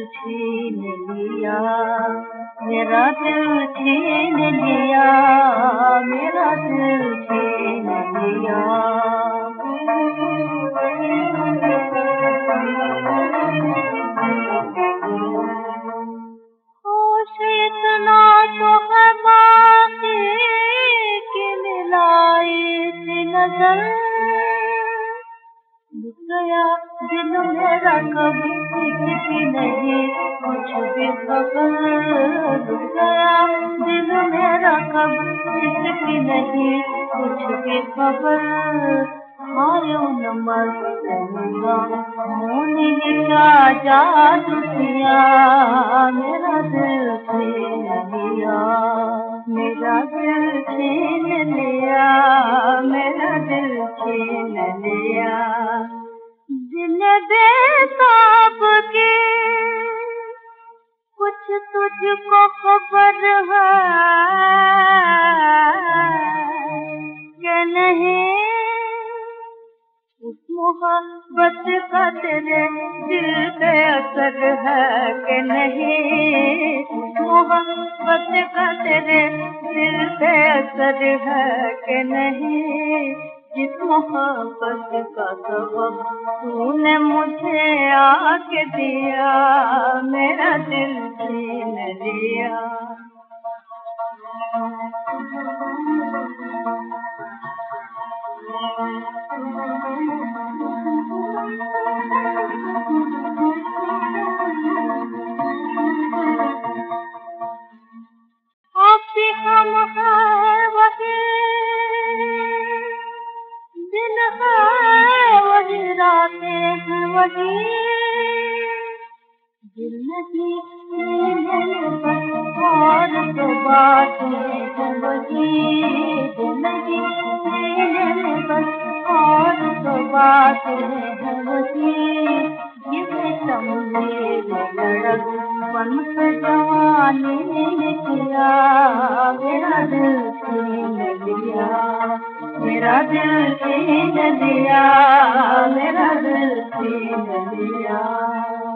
छीन लिया, मेरा दिल छीन लिया, मेरा दिल छीन लिया। होश इतना तो है बाकी कि मिलाई थी नजर, रुक गया दिल मेरा कब की नहीं कुछ भी खबर, रुक गया दिल मेरा कब की नहीं कुछ भी खबर। आयो न मर रहूंगा मोनी क्या जादू किया, मेरा दिल छीन लिया, मेरा दिल छीन लिया, मेरा दिल छीन लिया। दिल बेताब की कुछ तुझको खबर है कि नहीं, उस मोहब्बत का तेरे दिल पे असर है कि नहीं, उस मोहब्बत का तेरे दिल पे असर है कि नहीं। जिस मोहब्बत का सबब तूने मुझे आके दिया, मेरा दिल छीन लिया। अब भी हम हैं वही, दिन है वही, रातें हैं वही, दिल नहीं बस और तो बातें हैं वही, दिल नहीं बस और तो बातें हैं वही। ये सितम मेरे लड़क बन के जवानी ने किया, मेरा दिल छीन लिया, मेरा दिल छीन लिया, मेरा दिल छीन लिया।